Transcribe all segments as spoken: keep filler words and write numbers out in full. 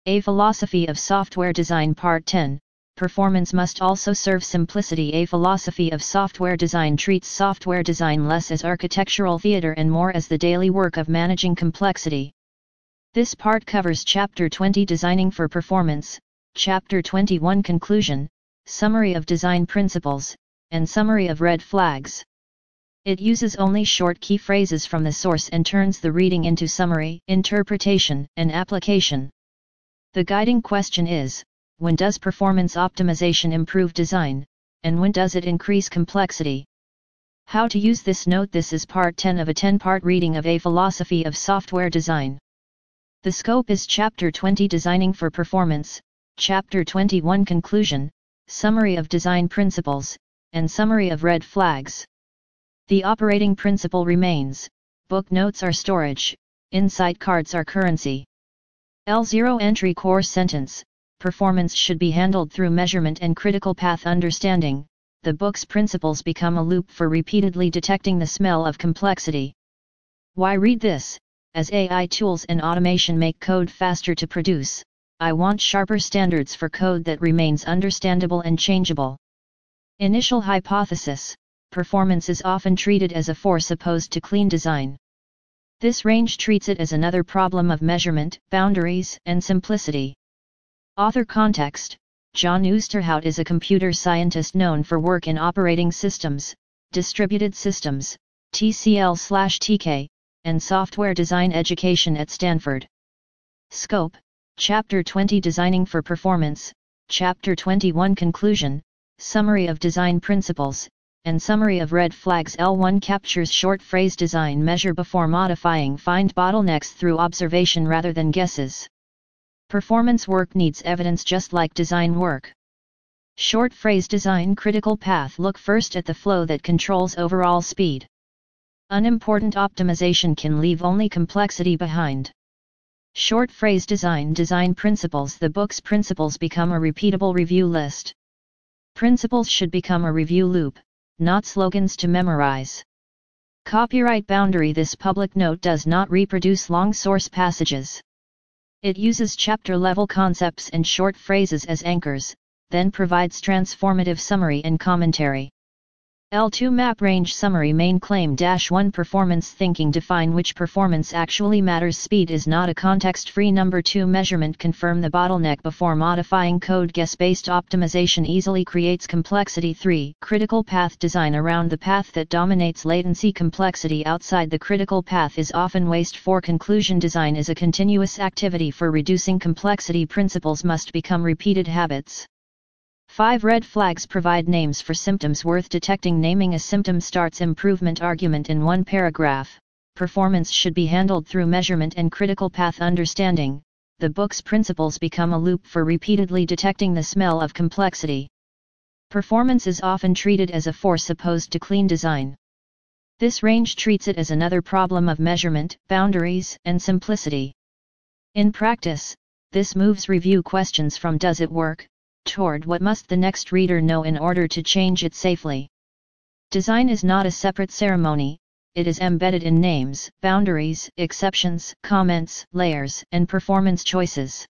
A Philosophy of Software Design Part ten, Performance Must Also Serve Simplicity. A Philosophy of Software Design treats software design less as architectural theater and more as the daily work of managing complexity. This part covers Chapter twenty Designing for Performance, Chapter twenty-one Conclusion, Summary of Design Principles, and Summary of Red Flags. It uses only short key phrases from the source and turns the reading into summary, interpretation, and application. The guiding question is, when does performance optimization improve design, and when does it increase complexity? How to use this note. This is part ten of a ten-part reading of A Philosophy of Software Design. The scope is Chapter twenty Designing for Performance, Chapter twenty-one Conclusion, Summary of Design Principles, and Summary of Red Flags. The operating principle remains: book notes are storage, insight cards are currency. L zero entry core sentence: performance should be handled through measurement and critical path understanding. The book's principles become a loop for repeatedly detecting the smell of complexity. Why read this? As A I tools and automation make code faster to produce, I want sharper standards for code that remains understandable and changeable. Initial hypothesis: performance is often treated as a force opposed to clean design. This range treats it as another problem of measurement, boundaries, and simplicity. Author context: John Oosterhout is a computer scientist known for work in operating systems, distributed systems, T C L T K, and software design education at Stanford. Scope: Chapter twenty Designing for Performance, Chapter twenty-one Conclusion, Summary of Design Principles, and Summary of Red Flags. L one captures short phrase: design, measure before modifying, find bottlenecks through observation rather than guesses. Performance work needs evidence just like design work. Short phrase: design critical path, look first at the flow that controls overall speed. Unimportant optimization can leave only complexity behind. Short phrase: design design principles. The book's principles become a repeatable review list. Principles should become a review loop, not slogans to memorize. Copyright boundary: this public note does not reproduce long source passages. It uses chapter-level concepts and short phrases as anchors, then provides transformative summary and commentary. L two Map Range Summary. Main claim: one Performance thinking. Define which performance actually matters. Speed is not a context-free number. two Measurement. Confirm the bottleneck before modifying code. Guess-based optimization easily creates complexity. three Critical path. Design around the path that dominates latency. Complexity outside the critical path is often waste. four Conclusion. Design is a continuous activity for reducing complexity. Principles must become repeated habits. five Red Flags. Provide names for symptoms worth detecting. Naming a symptom starts improvement argument in one paragraph. Performance should be handled through measurement and critical path understanding. The book's principles become a loop for repeatedly detecting the smell of complexity. Performance is often treated as a force opposed to clean design. This range treats it as another problem of measurement, boundaries, and simplicity. In practice, this moves review questions from "does it work?" toward "what must the next reader know in order to change it safely?" Design is not a separate ceremony, it is embedded in names, boundaries, exceptions, comments, layers, and performance choices.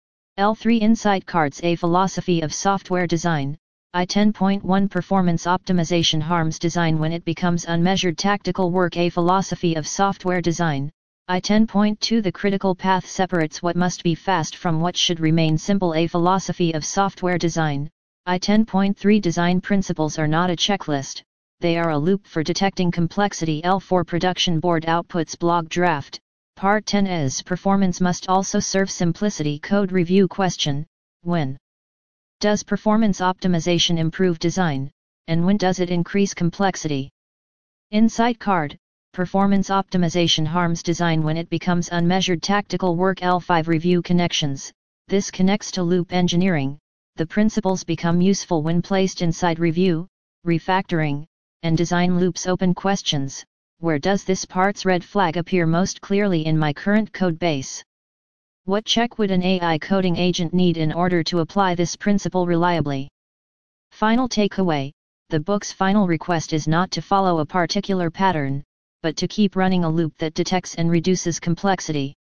L three Insight Cards. A Philosophy of Software Design, I ten point one Performance optimization harms design when it becomes unmeasured tactical work. A Philosophy of Software Design, I ten point two The critical path separates what must be fast from what should remain simple. A Philosophy of Software Design, I ten point three Design principles are not a checklist, they are a loop for detecting complexity. L four Production Board Outputs. Blog Draft, Part ten is Performance Must Also Serve Simplicity. Code Review Question: when does performance optimization improve design, and when does it increase complexity? Insight Card: Performance optimization harms design when it becomes unmeasured tactical work. L five Review Connections. This connects to loop engineering. The principles become useful when placed inside review, refactoring, and design loops. Open questions: where does this part's red flag appear most clearly in my current code base? What check would an A I coding agent need in order to apply this principle reliably? Final takeaway: the book's final request is not to follow a particular pattern, but to keep running a loop that detects and reduces complexity.